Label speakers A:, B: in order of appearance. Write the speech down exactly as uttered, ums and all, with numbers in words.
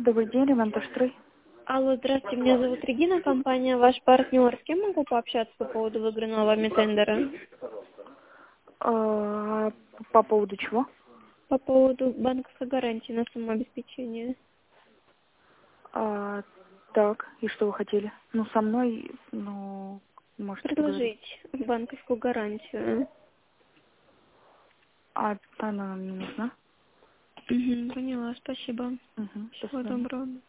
A: Добрый день, Ремонтстрой.
B: Алло, здравствуйте, меня зовут Регина, компания «Ваш партнер». С кем могу пообщаться по поводу выигранного вами тендера?
A: А, по поводу чего?
B: По поводу банковской гарантии на самообеспечение.
A: А, так, и что вы хотели? Ну, со мной, ну, можете поговорить.
B: Предложить банковскую гарантию.
A: А она нам не нужна?
B: Угу, поняла, спасибо.
A: Угу, до
B: Всего
A: свидания.
B: доброго.